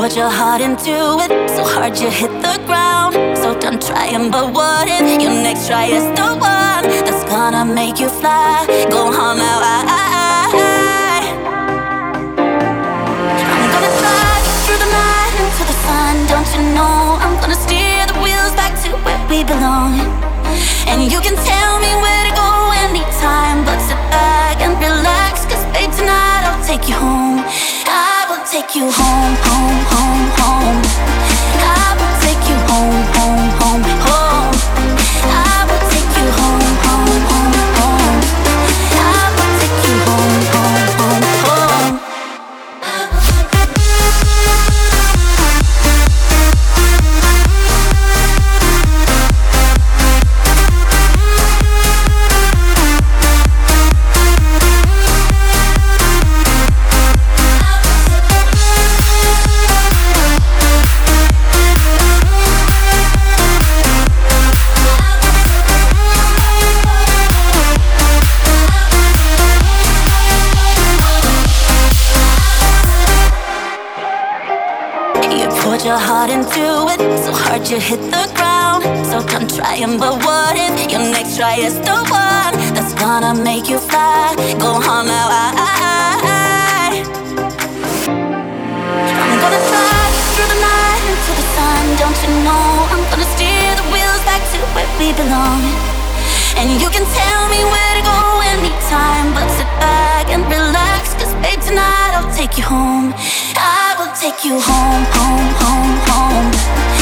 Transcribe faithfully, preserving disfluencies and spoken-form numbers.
poured your heart into it, so hard you hit the ground. So done trying, but what if your next try is the one that's gonna make you fly? Go on now, I, I, I. I'm gonna drive you through the night into the sun. Don't you know I'm gonna steer the wheels back to where we belong? And you can tell me where to go anytime, but sit back and relax, cause babe, tonight I'll take you home. I will take you home, home, home, home. I will take you home, home, home, home. I will take you home, home, home, home. I will take you home, home, home, home. Poured your heart into it, so hard you hit the ground. So done trying, but what if your next try is the one that's gonna make you fly? Go on now, I, I, I. I'm gonna fly through the night into the sun. Don't you know I'm gonna steer the wheels back to where we belong? And you can tell me where to go anytime, but sit back and relax, cause babe, tonight I'll take you home. I will take you home, home, home, home.